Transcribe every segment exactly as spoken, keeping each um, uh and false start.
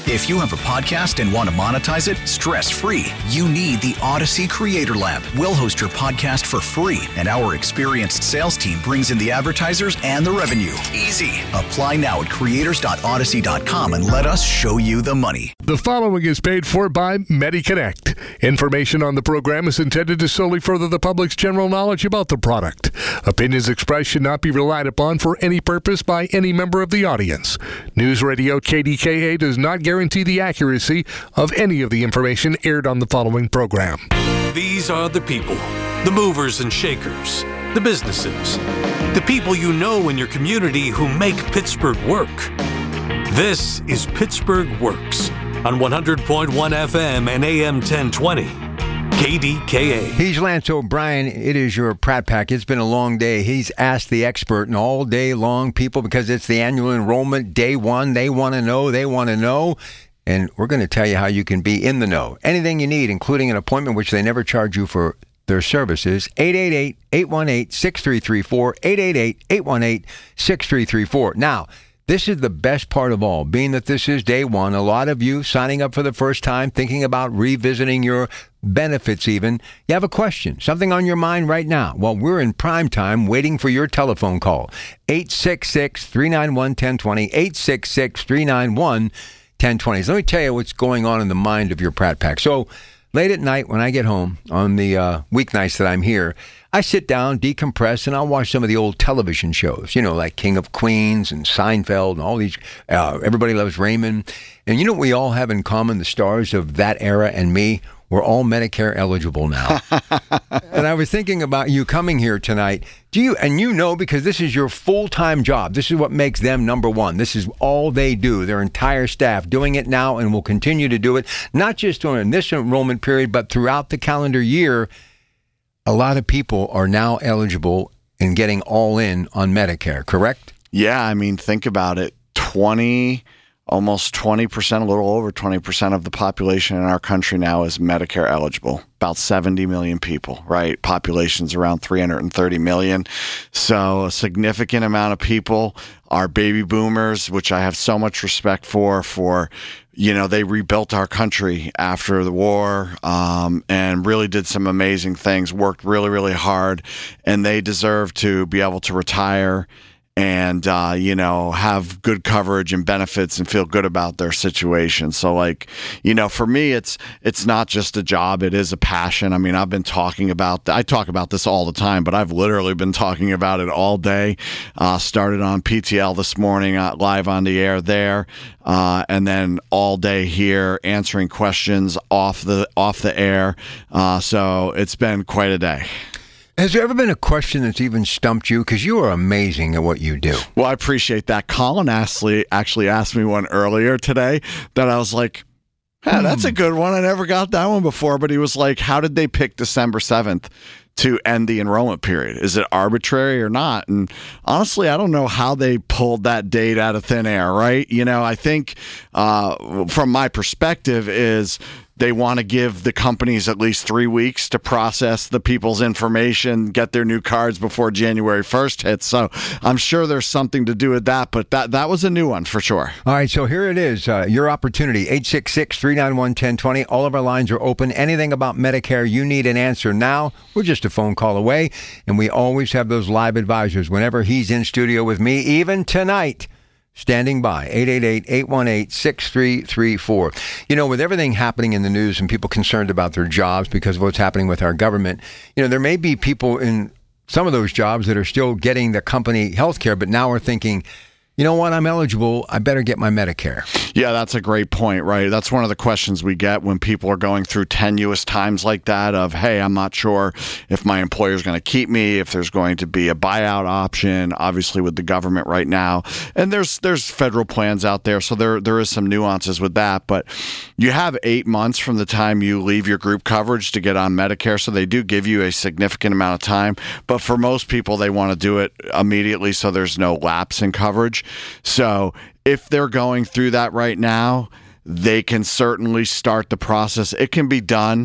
If you have a podcast and want to monetize it stress-free, you need the Odyssey Creator Lab. We'll host your podcast for free, and our experienced sales team brings in the advertisers and the revenue. Easy. Apply now at creators dot odyssey dot com and let us show you the money. The following is paid for by MediConnect. Information on the program is intended to solely further the public's general knowledge about the product. Opinions expressed should not be relied upon for any purpose by any member of the audience. News Radio K D K A does not guarantee the accuracy of any of the information aired on the following program. These are the people, the movers and shakers, the businesses, the people you know in your community who make Pittsburgh work. This is Pittsburgh Works on one hundred point one F M and A M ten twenty. K D K A. He's Lance O'Brien. It is your Pratt Pack. It's been a long day. He's asked the expert, and all day long, people, because it's the annual enrollment, day one, they want to know, they want to know. And we're going to tell you how you can be in the know. Anything you need, including an appointment, which they never charge you for their services, eight eight eight, eight one eight, six three three four, eight eight eight, eight one eight, six three three four. Now, this is the best part of all, being that this is day one. A lot of you signing up for the first time, thinking about revisiting your benefits even. You have a question, something on your mind right now. Well, we're in prime time waiting for your telephone call. eight six six, three nine one, one zero two zero, eight six six, three nine one, one zero two zero. So let me tell you what's going on in the mind of your Pratt Pack. So late at night when I get home on the uh, weeknights that I'm here, I sit down, decompress, and I'll watch some of the old television shows, you know, like King of Queens and Seinfeld and all these, uh, Everybody Loves Raymond. And you know what we all have in common, the stars of that era and me? We're all Medicare eligible now. And I was thinking about you coming here tonight. Do you, and you know, because this is your full-time job. This is what makes them number one. This is all they do, their entire staff doing it now and will continue to do it, not just during this enrollment period, but throughout the calendar year. A lot of people are now eligible and getting all in on Medicare, correct? Yeah, I mean, think about it. twenty, almost twenty percent, a little over twenty percent of the population in our country now is Medicare eligible. About seventy million people, right? Population's around three hundred thirty million. So a significant amount of people are baby boomers, which I have so much respect for, for you know, they rebuilt our country after the war um, and really did some amazing things, worked really, really hard, and they deserve to be able to retire and, uh, you know, have good coverage and benefits and feel good about their situation. So, like, you know, for me, it's it's not just a job. It is a passion. I mean, I've been talking about, I talk about this all the time, but I've literally been talking about it all day. Uh, started on P T L this morning, uh, live on the air there, uh, and then all day here answering questions off the, off the air. Uh, so it's been quite a day. Has there ever been a question that's even stumped you? Because you are amazing at what you do. Well, I appreciate that. Colin actually, actually asked me one earlier today that I was like, hey, that's a good one. I never got that one before. But he was like, how did they pick December seventh to end the enrollment period? Is it arbitrary or not? And honestly, I don't know how they pulled that date out of thin air, right? You know, I think uh, from my perspective is they want to give the companies at least three weeks to process the people's information, get their new cards before January first hits. So I'm sure there's something to do with that, but that, that was a new one for sure. All right, so here it is, uh, your opportunity, eight six six, three nine one, one zero two zero. All of our lines are open. Anything about Medicare, you need an answer now. We're just a phone call away, and we always have those live advisors whenever he's in studio with me, even tonight. Standing by, eight eight eight, eight one eight, six three three four. You know, with everything happening in the news and people concerned about their jobs because of what's happening with our government, you know, there may be people in some of those jobs that are still getting the company health care, but now are thinking, you know what, I'm eligible, I better get my Medicare. Yeah, that's a great point, right? That's one of the questions we get when people are going through tenuous times like that of, hey, I'm not sure if my employer's going to keep me, if there's going to be a buyout option, obviously with the government right now. And there's there's federal plans out there, so there there is some nuances with that. But you have eight months from the time you leave your group coverage to get on Medicare, so they do give you a significant amount of time. But for most people, they want to do it immediately so there's no lapse in coverage. So if they're going through that right now, they can certainly start the process. It can be done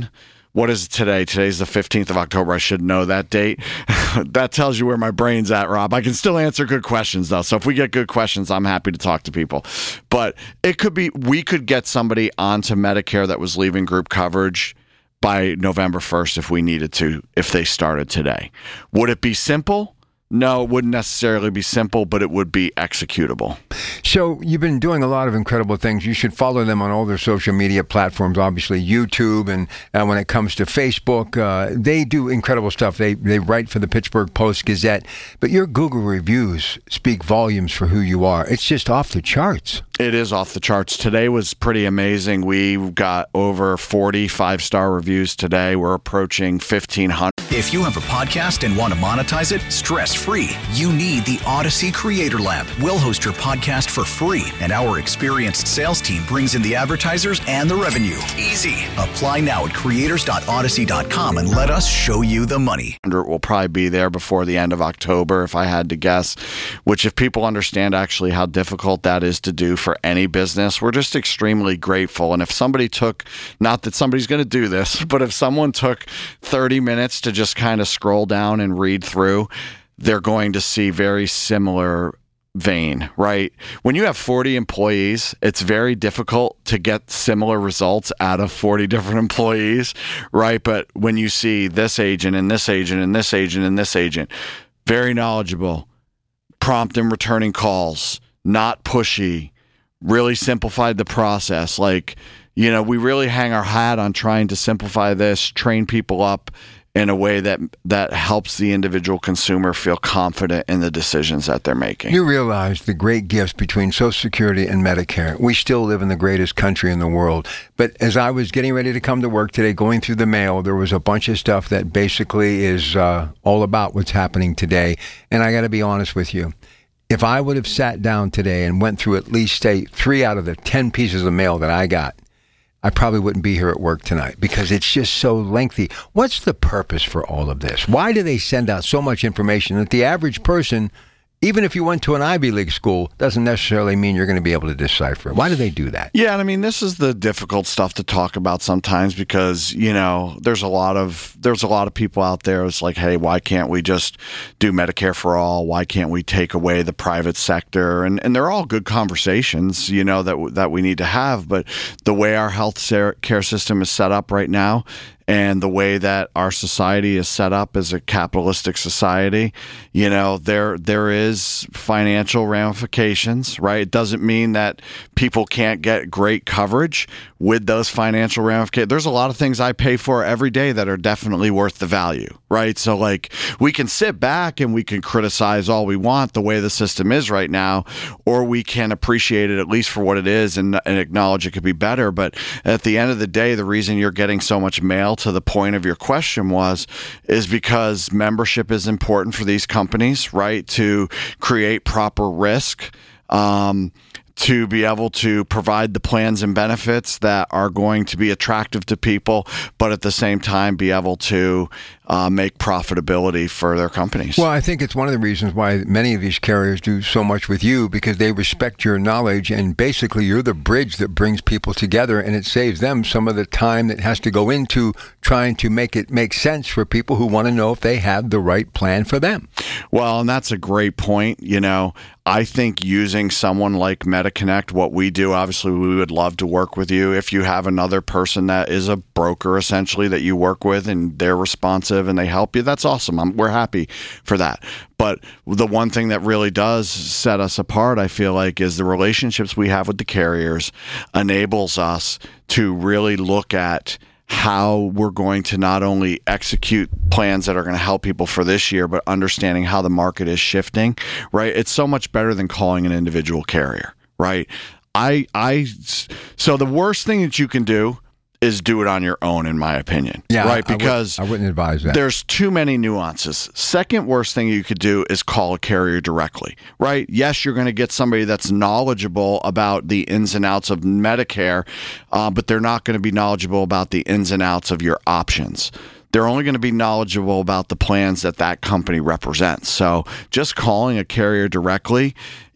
what is it today? Today's the fifteenth of October. I should know that date. That tells you where my brain's at, Rob. I can still answer good questions, though. So if we get good questions, I'm happy to talk to people. But it could be, we could get somebody onto Medicare that was leaving group coverage by November first if we needed to, if they started today. Would it be simple? No, it wouldn't necessarily be simple, but it would be executable. So you've been doing a lot of incredible things. You should follow them on all their social media platforms, obviously YouTube, and uh, when it comes to Facebook, uh, they do incredible stuff. They they write for the Pittsburgh Post-Gazette, but your Google reviews speak volumes for who you are. It's just off the charts. It is off the charts. Today was pretty amazing. We got over forty five-star reviews today. We're approaching fifteen hundred. If you have a podcast and want to monetize it stress-free, you need the Odyssey Creator Lab. We'll host your podcast for free, and our experienced sales team brings in the advertisers and the revenue. Easy. Apply now at creators dot odyssey dot com and let us show you the money. Will probably be there before the end of October, if I had to guess, which if people understand actually how difficult that is to do for any business, we're just extremely grateful. And if somebody took, not that somebody's going to do this, but if someone took thirty minutes to just kind of scroll down and read through, they're going to see very similar vein, right? When you have forty employees, it's very difficult to get similar results out of forty different employees, right? But when you see this agent and this agent and this agent and this agent, very knowledgeable, prompt and returning calls, not pushy, really simplified the process. Like, you know, we really hang our hat on trying to simplify this, train people up in a way that that helps the individual consumer feel confident in the decisions that they're making. You realize the great gifts between Social Security and Medicare. We still live in the greatest country in the world. But as I was getting ready to come to work today, going through the mail, there was a bunch of stuff that basically is uh, all about what's happening today. And I got to be honest with you. If I would have sat down today and went through at least, say, three out of the ten pieces of mail that I got, I probably wouldn't be here at work tonight because it's just so lengthy. What's the purpose for all of this? Why do they send out so much information that the average person, even if you went to an Ivy League school, doesn't necessarily mean you're going to be able to decipher it? Why do they do that? Yeah, and I mean, this is the difficult stuff to talk about sometimes because, you know, there's a lot of there's a lot of people out there. It's like, hey, why can't we just do Medicare for all? Why can't we take away the private sector? And and they're all good conversations, you know, that that we need to have. But the way our health care system is set up right now, and the way that our society is set up as a capitalistic society, you know, there there is financial ramifications, right? It doesn't mean that people can't get great coverage with those financial ramifications. There's a lot of things I pay for every day that are definitely worth the value, right? So, like, we can sit back and we can criticize all we want the way the system is right now, or we can appreciate it at least for what it is and, and acknowledge it could be better. But at the end of the day, the reason you're getting so much mail, to the point of your question, was is because membership is important for these companies, right? To create proper risk, um, to be able to provide the plans and benefits that are going to be attractive to people, but at the same time be able to uh, make profitability for their companies. Well, I think it's one of the reasons why many of these carriers do so much with you, because they respect your knowledge, and basically you're the bridge that brings people together, and it saves them some of the time that has to go into trying to make it make sense for people who want to know if they have the right plan for them. Well, and that's a great point. You know, I think using someone like MediConnect, what we do, obviously we would love to work with you. If you have another person that is a broker essentially that you work with and they're responsive and they help you, that's awesome. I'm, we're happy for that. But the one thing that really does set us apart, I feel like, is the relationships we have with the carriers enables us to really look at how we're going to not only execute plans that are going to help people for this year, but understanding how the market is shifting, right? It's so much better than calling an individual carrier, right? I, I, so the worst thing that you can do is do it on your own, in my opinion. Yeah, right? I, Because I, would, I wouldn't advise that. There's too many nuances. Second worst thing you could do is call a carrier directly, right? Yes, you're going to get somebody that's knowledgeable about the ins and outs of Medicare, uh, but they're not going to be knowledgeable about the ins and outs of your options. They're only going to be knowledgeable about the plans that that company represents. So just calling a carrier directly,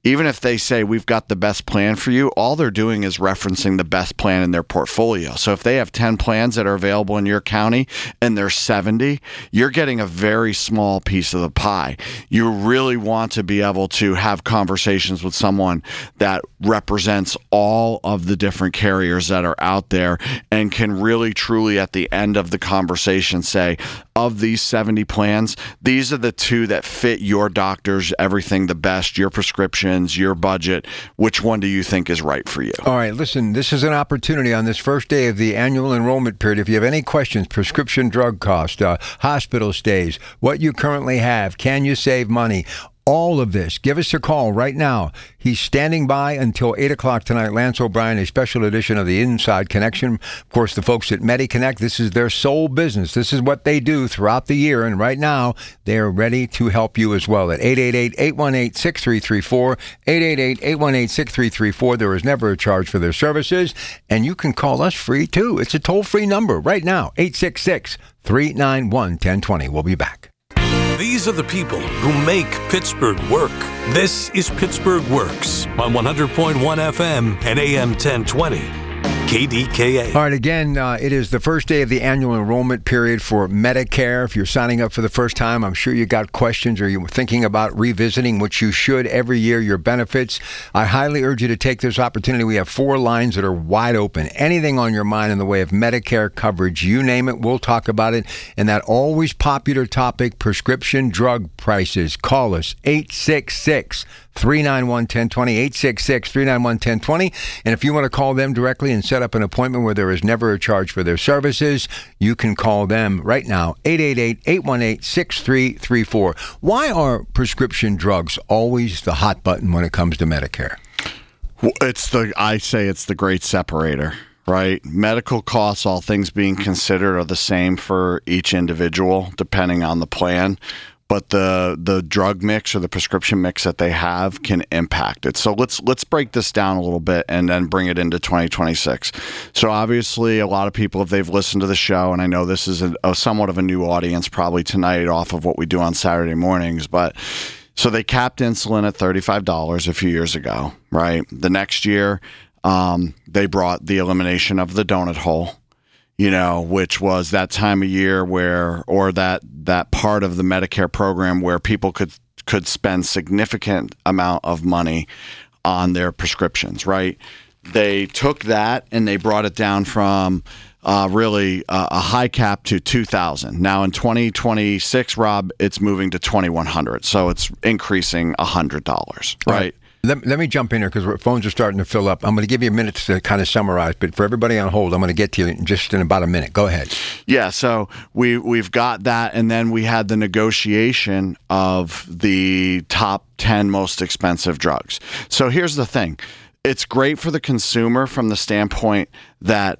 even if they say we've got the best plan for you, all they're doing is referencing the best plan in their portfolio. So if they have ten plans that are available in your county and there's seventy, you're getting a very small piece of the pie. You really want to be able to have conversations with someone that represents all of the different carriers that are out there and can really truly at the end of the conversation say, of these seventy plans, these are the two that fit your doctors, everything the best, your prescriptions, your budget. Which one do you think is right for you? All right, listen, this is an opportunity on this first day of the annual enrollment period. If you have any questions, prescription drug cost, uh, hospital stays, what you currently have, can you save money? All of this, give us a call right now. He's standing by until eight o'clock tonight. Lance O'Brien, a special edition of the Inside Connection. Of course, the folks at MediConnect, this is their sole business. This is what they do throughout the year. And right now, they're ready to help you as well at eight eight eight, eight one eight, six three three four, eight eight eight, eight one eight, six three three four. There is never a charge for their services. And you can call us free, too. It's a toll-free number right now, eight six six, three nine one, one zero two zero. We'll be back. These are the people who make Pittsburgh work. This is Pittsburgh Works on one hundred point one F M and A M ten twenty. K D K A. All right, again, uh, it is the first day of the annual enrollment period for Medicare. If you're signing up for the first time, I'm sure you got questions or you're thinking about revisiting, which you should every year, your benefits. I highly urge you to take this opportunity. We have four lines that are wide open. Anything on your mind in the way of Medicare coverage, you name it, we'll talk about it. And that always popular topic, prescription drug prices. Call us, eight six six, three nine one, one zero two zero, eight six six, three nine one, one zero two zero. And if you want to call them directly and set up an appointment where there is never a charge for their services, you can call them right now, eight eight eight, eight one eight, six three three four. Why are prescription drugs always the hot button when it comes to Medicare? It's the, I say it's the great separator, right? Medical costs, all things being considered, are the same for each individual, depending on the plan. But the the drug mix or the prescription mix that they have can impact it. So let's let's break this down a little bit and then bring it into twenty twenty-six. So obviously, a lot of people, if they've listened to the show, and I know this is a, a somewhat of a new audience probably tonight off of what we do on Saturday mornings, but so they capped insulin at thirty-five dollars a few years ago, right? The next year, um, they brought the elimination of the donut hole, you know, which was that time of year where, or that that part of the Medicare program where people could could spend significant amount of money on their prescriptions, right? They took that and they brought it down from uh, really uh, a high cap to two thousand. Now in twenty twenty-six, Rob, it's moving to twenty-one hundred, so it's increasing one hundred dollars, right? right. Let, let me jump in here because phones are starting to fill up. I'm going to give you a minute to kind of summarize, but for everybody on hold, I'm going to get to you in just in about a minute. Go ahead. Yeah, so we, we've got that, and then we had the negotiation of the top ten most expensive drugs. So here's the thing. It's great for the consumer from the standpoint that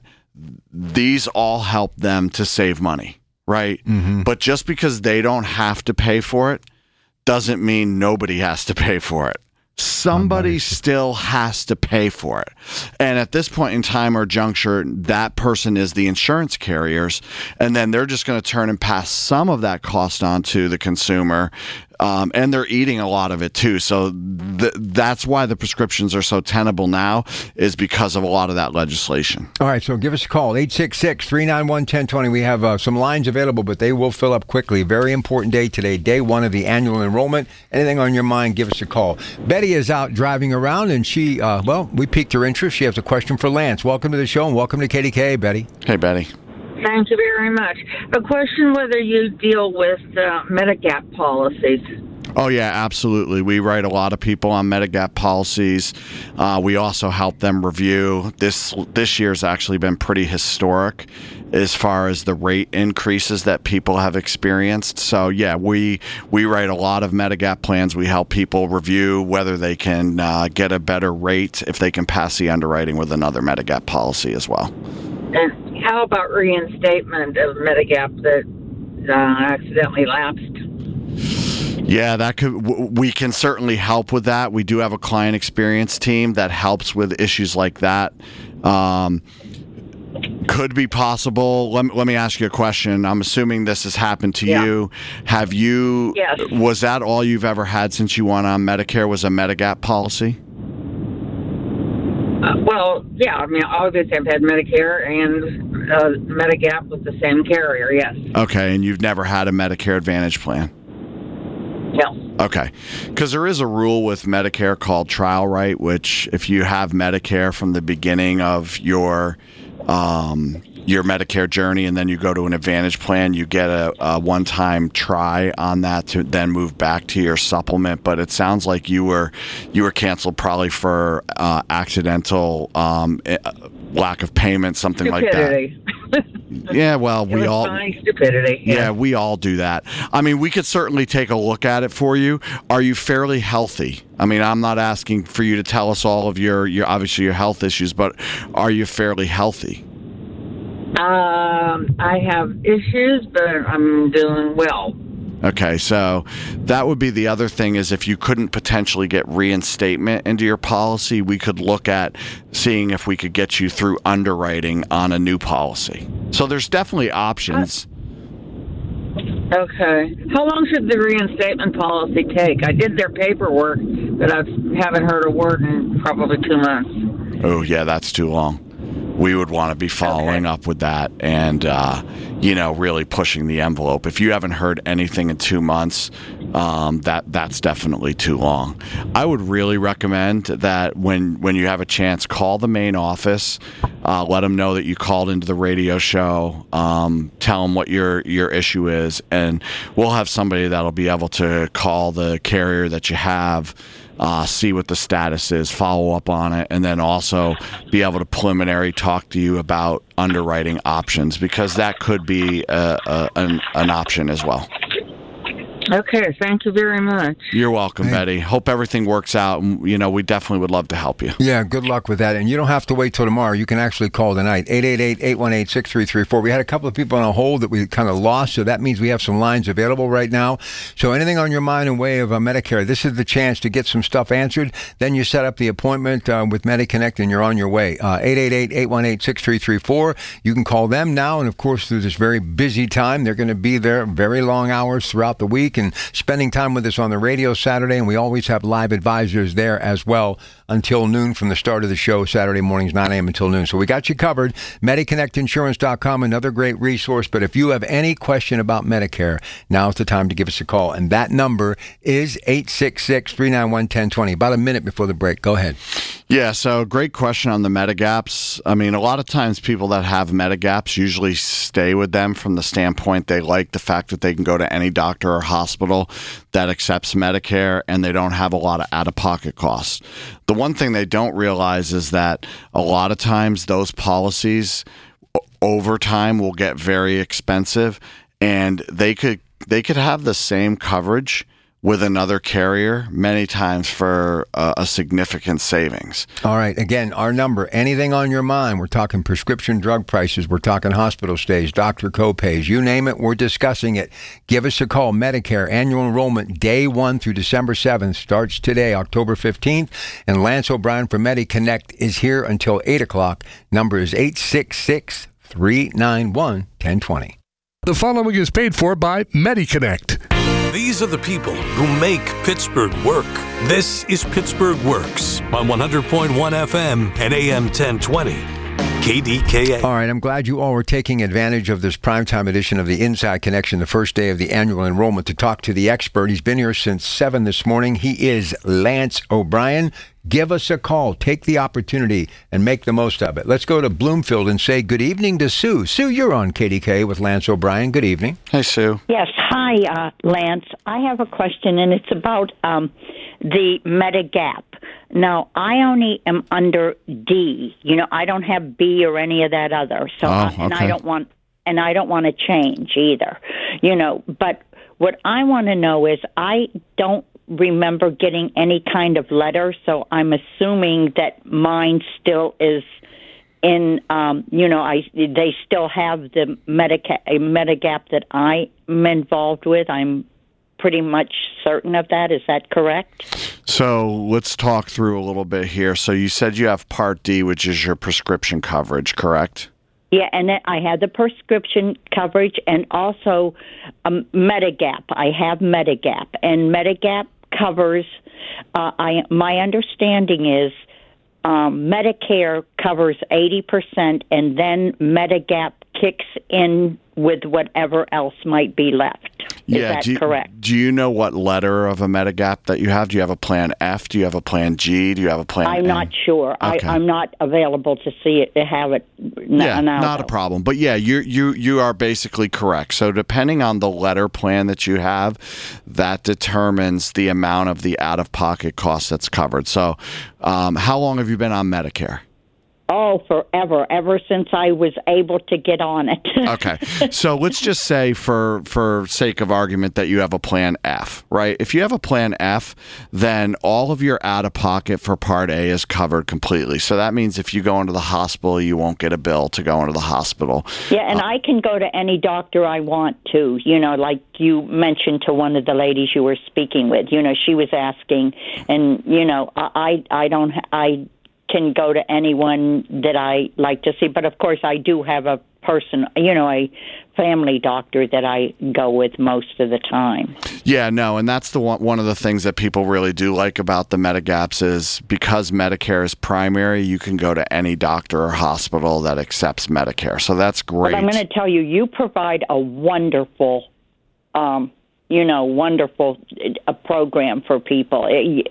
these all help them to save money, right? Mm-hmm. But just because they don't have to pay for it doesn't mean nobody has to pay for it. Somebody still has to pay for it. And at this point in time or juncture, that person is the insurance carriers, and then they're just going to turn and pass some of that cost on to the consumer. Um, and they're eating a lot of it too. So th- that's why the prescriptions are so tenable now, is because of a lot of that legislation. All right, so give us a call, eight six six, three nine one, one zero two zero. We have uh, some lines available, but they will fill up quickly. Very important day today, day one of the annual enrollment. Anything on your mind, give us a call. Betty is out driving around, and she, uh, well, we piqued her interest. She has a question for Lance. Welcome to the show, and welcome to K D K A, Betty. Hey, Betty. Thank you very much. A question whether you deal with uh, Medigap policies. Oh, yeah, absolutely. We write a lot of people on Medigap policies. Uh, we also help them review. This this year's actually been pretty historic as far as the rate increases that people have experienced. So, yeah, we we write a lot of Medigap plans. We help people review whether they can uh, get a better rate if they can pass the underwriting with another Medigap policy as well. And how about reinstatement of Medigap that uh, accidentally lapsed? Yeah, that could. We can certainly help with that. We do have a client experience team that helps with issues like that. Um, Could be possible. Let me, let me ask you a question. I'm assuming this has happened to Yeah. you. Have you? Yes. Was that all you've ever had since you went on Medicare? Was a Medigap policy? Uh, well, yeah, I mean, obviously I've had Medicare and uh, Medigap with the same carrier, yes. Okay, and you've never had a Medicare Advantage plan? No. Okay, because there is a rule with Medicare called trial right, which if you have Medicare from the beginning of your um, your Medicare journey and then you go to an Advantage plan, you get a, a one-time try on that to then move back to your supplement. But it sounds like you were you were canceled probably for uh, accidental um, lack of payment, something Stupidity. like that. Yeah, well, It we was all. funny stupidity. Yeah, Yeah. we all do that. I mean, we could certainly take a look at it for you. Are you fairly healthy? I mean, I'm not asking for you to tell us all of your, your obviously your health issues, but are you fairly healthy? Um, I have issues, but I'm doing well. Okay, so that would be the other thing is if you couldn't potentially get reinstatement into your policy, we could look at seeing if we could get you through underwriting on a new policy. So there's definitely options. Okay. How long should the reinstatement policy take? I did their paperwork, but I haven't heard a word in probably two months. Oh, yeah, that's too long. We would want to be following Okay. up with that and, uh, you know, really pushing the envelope. If you haven't heard anything in two months, um, that that's definitely too long. I would really recommend that when, when you have a chance, call the main office, uh, let them know that you called into the radio show, um, tell them what your, your issue is, and we'll have somebody that'll be able to call the carrier that you have, Uh, see what the status is, follow up on it, and then also be able to preliminary talk to you about underwriting options because that could be a, a, an, an option as well. Okay, thank you very much. You're welcome, Hey. Betty. Hope everything works out. And, you know, we definitely would love to help you. Yeah, good luck with that. And you don't have to wait till tomorrow. You can actually call tonight, eight eight eight, eight one eight, six three three four. We had a couple of people on a hold that we kind of lost, so that means we have some lines available right now. So anything on your mind in way of uh, Medicare, this is the chance to get some stuff answered. Then you set up the appointment uh, with MediConnect and you're on your way. Uh, eight eight eight, eight one eight, six three three four. You can call them now. And, of course, through this very busy time, they're going to be there very long hours throughout the week and spending time with us on the radio Saturday, and we always have live advisors there as well until noon from the start of the show, Saturday mornings, nine a.m. until noon. So we got you covered. Mediconnect Insurance dot com, another great resource. But if you have any question about Medicare, now's the time to give us a call. And that number is eight six six, three nine one, one zero two zero. About a minute before the break. Go ahead. Yeah, so great question on the Medigaps. I mean, a lot of times people that have Medigaps usually stay with them from the standpoint they like the fact that they can go to any doctor or hospital that accepts Medicare and they don't have a lot of out-of-pocket costs. The one thing they don't realize is that a lot of times those policies over time will get very expensive and they could they could have the same coverage with another carrier many times for uh, a significant savings. All right. Again, our number, anything on your mind. We're talking prescription drug prices. We're talking hospital stays, doctor copays. You name it, we're discussing it. Give us a call. Medicare annual enrollment day one through December seventh starts today, October fifteenth. And Lance O'Brien from MediConnect is here until eight o'clock. Number is eight six six, three nine one, one zero two zero. The following is paid for by MediConnect. These are the people who make Pittsburgh work. This is Pittsburgh Works on one hundred point one F M and A M ten twenty. K D K A. All right, I'm glad you all were taking advantage of this primetime edition of the Inside Connection, the first day of the annual enrollment, to talk to the expert. He's been here since seven this morning. He is Lance O'Brien. Give us a call. Take the opportunity and make the most of it. Let's go to Bloomfield and say good evening to Sue. Sue, you're on K D K with Lance O'Brien. Good evening. Hey, Sue. Yes. Hi, uh, Lance. I have a question, and it's about um, the Medigap. Now, I only am under D. You know, I don't have B or any of that other. So, Oh, I, and okay. I don't want, and I don't want to change either. You know, but what I want to know is, I don't remember getting any kind of letter, so I'm assuming that mine still is in, um, you know, I they still have the Medica- Medigap that I'm involved with. I'm pretty much certain of that. Is that correct? So let's talk through a little bit here. So you said you have Part D, which is your prescription coverage, correct? Yeah, and then I had the prescription coverage and also um, Medigap. I have Medigap, and Medigap covers. Uh, I my understanding is um, Medicare covers eighty percent, and then Medigap kicks in with whatever else might be left. Is yeah, that do you, correct? Do you know what letter of a Medigap that you have? Do you have a plan F? Do you have a plan G? Do you have a plan I'm N? not sure. Okay. I, I'm not available to see it, to have it n- yeah, now. not a problem. But yeah, you you you are basically correct. So depending on the letter plan that you have, that determines the amount of the out-of-pocket cost that's covered. So um, how long have you been on Medicare? Oh, forever, ever since I was able to get on it. Okay. So let's just say for for sake of argument that you have a plan F, right? If you have a plan F, then all of your out-of-pocket for Part A is covered completely. So that means if you go into the hospital, you won't get a bill to go into the hospital. Yeah, and uh, I can go to any doctor I want to, you know, like you mentioned to one of the ladies you were speaking with. You know, she was asking, and, you know, I, I don't, I can go to anyone that I like to see. But, of course, I do have a person, you know, a family doctor that I go with most of the time. Yeah, no, and that's the one, one of the things that people really do like about the Medigaps is because Medicare is primary, you can go to any doctor or hospital that accepts Medicare. So that's great. But I'm going to tell you, you provide a wonderful um you know, wonderful a program for people,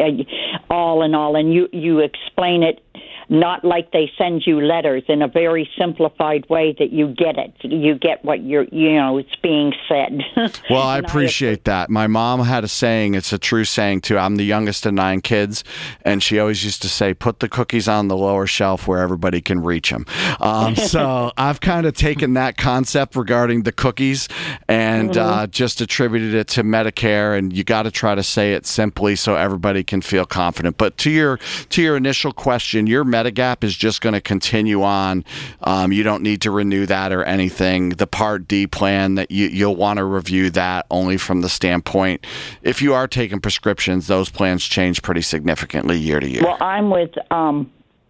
all in all. And you, you explain it not like they send you letters, in a very simplified way that you get it. You get what you're, you know, it's being said. Well, I appreciate I, that. My mom had a saying, it's a true saying too. I'm the youngest of nine kids, and she always used to say, put the cookies on the lower shelf where everybody can reach them. Um, so I've kind of taken that concept regarding the cookies and mm-hmm. uh, just attributed it to Medicare, and you got to try to say it simply so everybody can feel confident. But to your to your initial question, your Medigap is just going to continue on. Um, you don't need to renew that or anything. The Part D plan, that you, you'll want to review that only from the standpoint, if you are taking prescriptions, those plans change pretty significantly year to year. Well, I'm with um,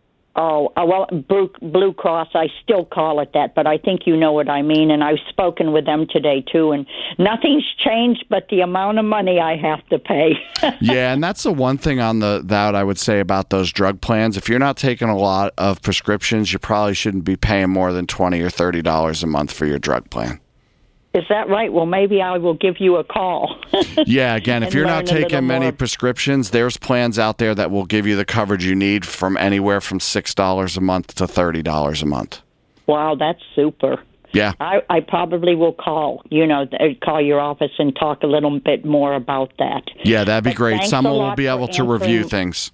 Oh, uh, well, Blue, Blue Cross, I still call it that, but I think you know what I mean, and I've spoken with them today, too, and nothing's changed but the amount of money I have to pay. Yeah, and that's the one thing on the that I would say about those drug plans. If you're not taking a lot of prescriptions, you probably shouldn't be paying more than twenty dollars or thirty dollars a month for your drug plan. Is that right? Well, maybe I will give you a call. Yeah, again, if you're not taking many prescriptions, there's plans out there that will give you the coverage you need from anywhere from six dollars a month to thirty dollars a month. Wow, that's super. Yeah. I, I probably will call, you know, call your office and talk a little bit more about that. Yeah, that'd be but great. Someone will be able to review things.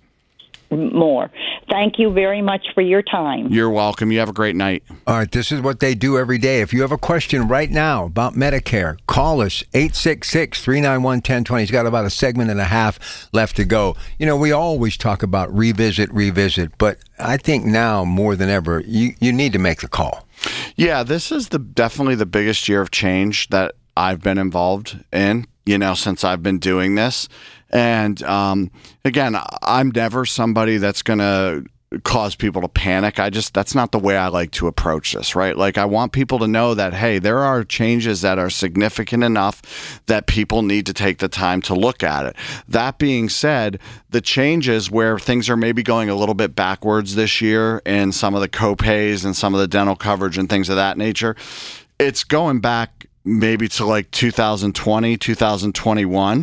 More. Thank you very much for your time. You're welcome. You have a great night. All right, this is what they do every day. If you have a question right now about Medicare, call us, eight six six, three nine one, one zero two zero. He's got about a segment and a half left to go. You know, we always talk about revisit, revisit, but I think now more than ever, you, you need to make the call. Yeah, this is the definitely the biggest year of change that I've been involved in, you know, since I've been doing this. And um, again, I'm never somebody that's going to cause people to panic. I just, that's not the way I like to approach this, right? Like, I want people to know that, hey, there are changes that are significant enough that people need to take the time to look at it. That being said, the changes where things are maybe going a little bit backwards this year in some of the co-pays and some of the dental coverage and things of that nature, it's going back maybe to like two thousand twenty, two thousand twenty-one.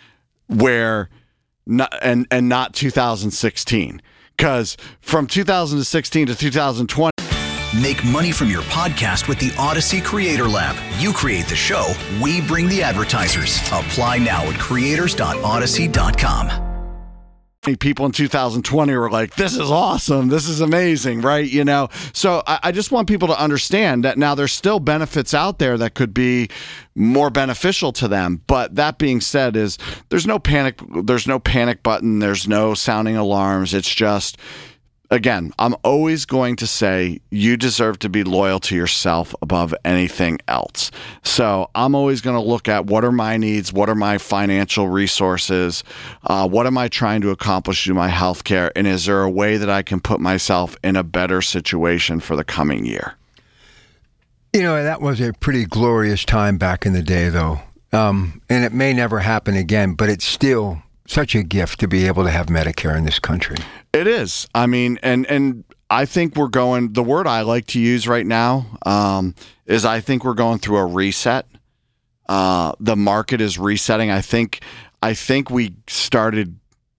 Where not, and and not two thousand sixteen, because from two thousand sixteen to two thousand twenty. Make money from your podcast with the Odyssey Creator Lab. You create the show, we bring the advertisers. Apply now at creators dot odyssey dot com. People in two thousand twenty were like, this is awesome, this is amazing, right? You know, so I, I just want people to understand that now there's still benefits out there that could be more beneficial to them. But that being said, is there's no panic, there's no panic button, there's no sounding alarms. It's just, again, I'm always going to say you deserve to be loyal to yourself above anything else. So I'm always going to look at what are my needs, what are my financial resources, uh, what am I trying to accomplish through my healthcare, and is there a way that I can put myself in a better situation for the coming year? You know, that was a pretty glorious time back in the day, though. Um, and it may never happen again, but it's still such a gift to be able to have Medicare in this country. It is. I mean, and and I think we're going, the word I like to use right now um, is I think we're going through a reset. Uh, the market is resetting. I think, I think we started,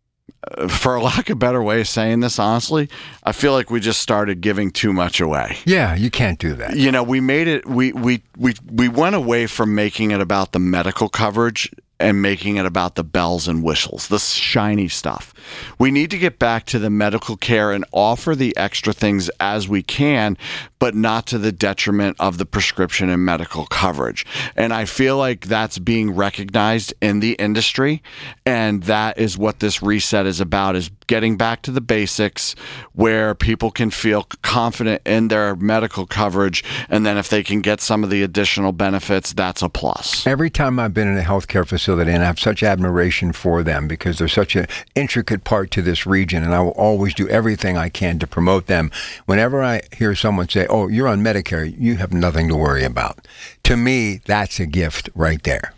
uh, for lack of a better way of saying this, honestly, I feel like we just started giving too much away. Yeah, you can't do that. You know, we made it, we, we, we, we went away from making it about the medical coverage and making it about the bells and whistles, the shiny stuff. We need to get back to the medical care and offer the extra things as we can, but not to the detriment of the prescription and medical coverage. And I feel like that's being recognized in the industry, and that is what this reset is about, is getting back to the basics where people can feel confident in their medical coverage, and then if they can get some of the additional benefits, that's a plus. Every time I've been in a healthcare facility, and I have such admiration for them because they're such an intricate part to this region, and I will always do everything I can to promote them. Whenever I hear someone say, oh, you're on Medicare, you have nothing to worry about. To me, that's a gift right there.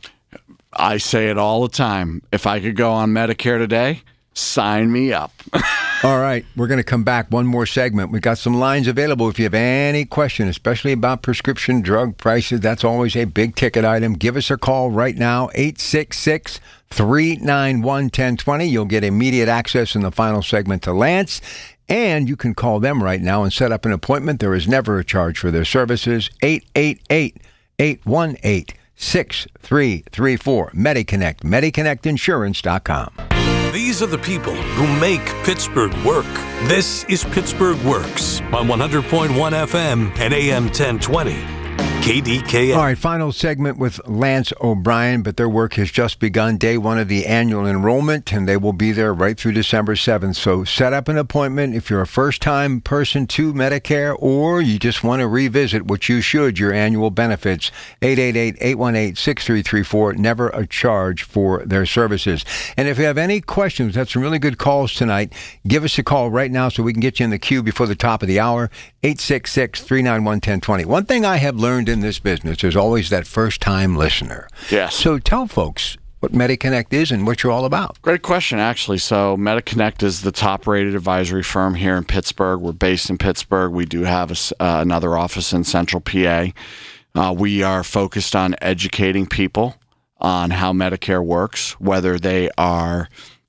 I say it all the time. If I could go on Medicare today, sign me up. All right, we're going to come back. One more segment. We got some lines available. If you have any question, especially about prescription drug prices, that's always a big ticket item. Give us a call right now, eight six six, three nine one, one zero two zero. You'll get immediate access in the final segment to Lance, and you can call them right now and set up an appointment. There is never a charge for their services. eight eight eight, eight one eight, six three three four. MediConnect, Mediconnect Insurance dot com. These are the people who make Pittsburgh work. This is Pittsburgh Works on one hundred point one F M and A M ten twenty. K D K A. All right, final segment with Lance O'Brien, but their work has just begun. Day one of the annual enrollment, and they will be there right through December seventh. So set up an appointment if you're a first-time person to Medicare, or you just want to revisit, which you should, your annual benefits. eight eight eight, eight one eight, six three three four. Never a charge for their services. And if you have any questions, had some really good calls tonight, give us a call right now so we can get you in the queue before the top of the hour. eight six six, three nine one, one zero two zero. One thing I have learned in this business, there's always that first-time listener. Yes. So tell folks what MediConnect is and what you're all about. Great question, actually. So MediConnect is the top-rated advisory firm here in Pittsburgh. We're based in Pittsburgh. We do have a, uh, another office in Central P A. Uh, we are focused on educating people on how Medicare works, whether they are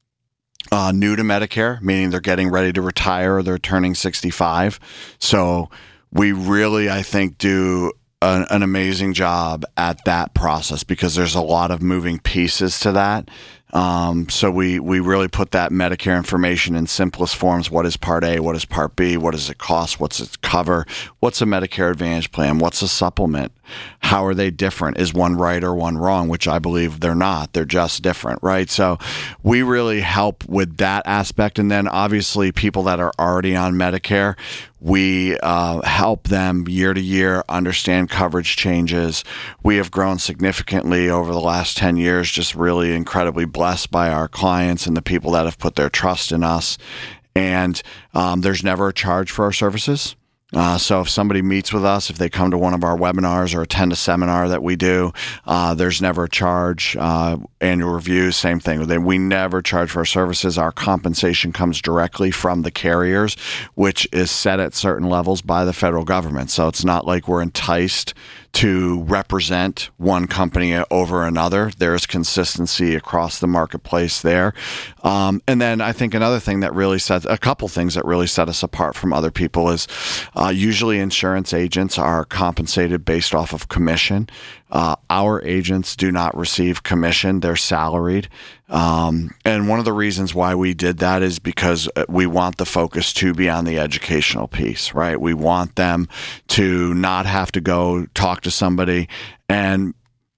uh, new to Medicare, meaning they're getting ready to retire or they're turning sixty-five. So we really, I think, do an, an amazing job at that process because there's a lot of moving pieces to that. Um, so we, we really put that Medicare information in simplest forms. What is Part A? What is Part B? What does it cost? What's it cover? What's a Medicare Advantage plan? What's a supplement? How are they different? Is one right or one wrong? Which I believe they're not. They're just different, right? So we really help with that aspect. And then obviously people that are already on Medicare, we uh, help them year to year understand coverage changes. We have grown significantly over the last ten years, just really incredibly blessed by our clients and the people that have put their trust in us. And um, there's never a charge for our services. Uh, so if somebody meets with us, if they come to one of our webinars or attend a seminar that we do, uh, there's never a charge. Uh, annual reviews, same thing. We never charge for our services. Our compensation comes directly from the carriers, which is set at certain levels by the federal government. So it's not like we're enticed to represent one company over another. There's consistency across the marketplace there. Um, and then I think another thing that really sets, a couple things that really set us apart from other people is uh, usually insurance agents are compensated based off of commission. Uh, our agents do not receive commission. They're salaried. Um, and one of the reasons why we did that is because we want the focus to be on the educational piece, right? We want them to not have to go talk to somebody and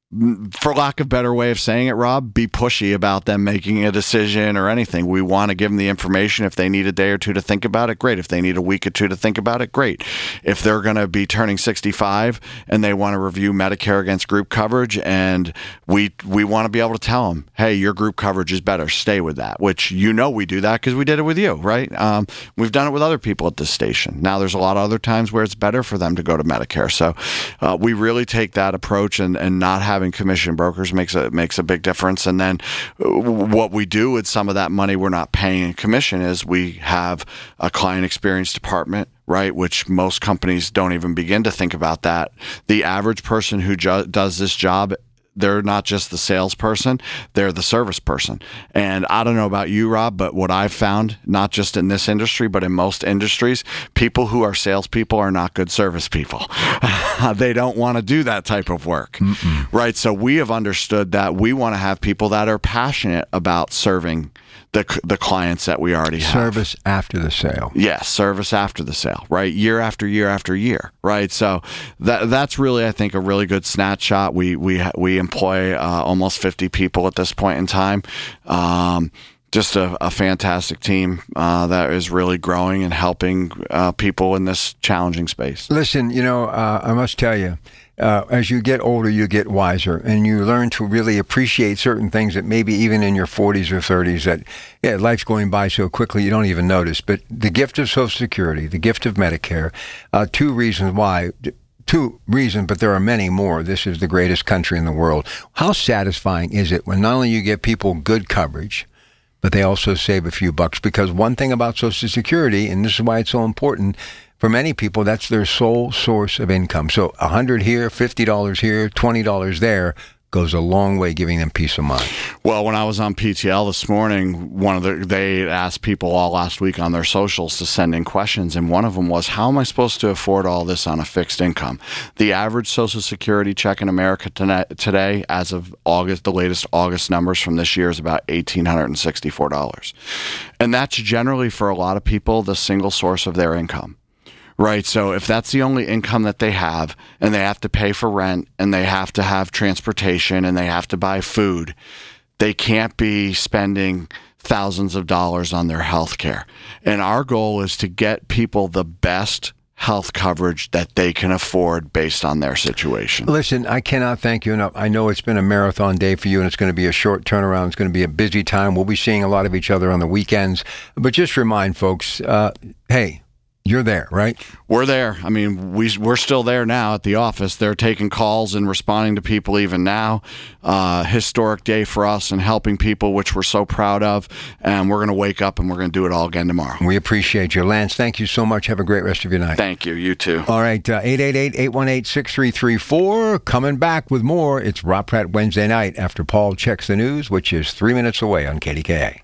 for lack of a better way of saying it, Rob, be pushy about them making a decision or anything. We want to give them the information. If they need a day or two to think about it, great. If they need a week or two to think about it, great. If they're going to be turning sixty-five and they want to review Medicare against group coverage, and we we want to be able to tell them, hey, your group coverage is better, stay with that, which you know we do that because we did it with you, right? Um, we've done it with other people at this station. Now there's a lot of other times where it's better for them to go to Medicare. So uh, we really take that approach, and, and not have having commission brokers makes a makes a big difference. And then what we do with some of that money we're not paying in commission is we have a client experience department, right, which most companies don't even begin to think about that. The average person who ju- does this job, they're not just the salesperson, they're the service person. And I don't know about you, Rob, but what I've found, not just in this industry, but in most industries, people who are salespeople are not good service people. They don't want to do that type of work, Mm-mm. right? So we have understood that we want to have people that are passionate about serving the the clients that we already have. Service after the sale. Yes, service after the sale, right? Year after year after year, right? So that that's really, I think, a really good snapshot. We we we employ uh, almost fifty people at this point in time. Um, just a, a fantastic team uh, that is really growing and helping uh, people in this challenging space. Listen, you know, uh, I must tell you, Uh, as you get older, you get wiser, and you learn to really appreciate certain things that maybe even in your forties or thirties that, yeah, life's going by so quickly you don't even notice. But the gift of Social Security, the gift of Medicare, uh, two reasons why. Two reasons, but there are many more. This is the greatest country in the world. How satisfying is it when not only you get people good coverage, but they also save a few bucks? Because one thing about Social Security, and this is why it's so important, for many people, that's their sole source of income. So one hundred dollars here, fifty dollars here, twenty dollars there goes a long way giving them peace of mind. Well, when I was on P T L this morning, one of the they asked people all last week on their socials to send in questions, and one of them was, how am I supposed to afford all this on a fixed income? The average Social Security check in America today, as of August, the latest August numbers from this year, is about one thousand eight hundred sixty-four dollars. And that's generally, for a lot of people, the single source of their income. Right, so if that's the only income that they have, and they have to pay for rent, and they have to have transportation, and they have to buy food, they can't be spending thousands of dollars on their health care. And our goal is to get people the best health coverage that they can afford based on their situation. Listen, I cannot thank you enough. I know it's been a marathon day for you, and it's going to be a short turnaround. It's going to be a busy time. We'll be seeing a lot of each other on the weekends. But just remind folks, uh, hey, you're there, right? We're there. I mean, we, we're still there now at the office. They're taking calls and responding to people even now. Uh, historic day for us and helping people, which we're so proud of. And we're going to wake up and we're going to do it all again tomorrow. We appreciate you. Lance, thank you so much. Have a great rest of your night. Thank you. You too. All right. Uh, eight eight eight, eight one eight, six three three four. Coming back with more. It's Rob Pratt Wednesday night after Paul checks the news, which is three minutes away on K D K A.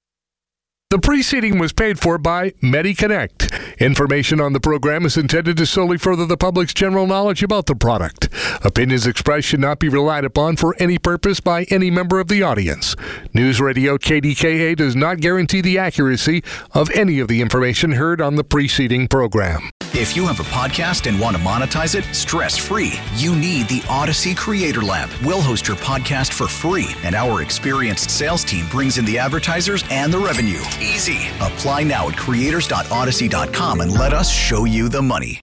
The preceding was paid for by MediConnect. Information on the program is intended to solely further the public's general knowledge about the product. Opinions expressed should not be relied upon for any purpose by any member of the audience. News Radio K D K A does not guarantee the accuracy of any of the information heard on the preceding program. If you have a podcast and want to monetize it stress-free, you need the Odyssey Creator Lab. We'll host your podcast for free, and our experienced sales team brings in the advertisers and the revenue. Easy. Apply now at creators dot odyssey dot com and let us show you the money.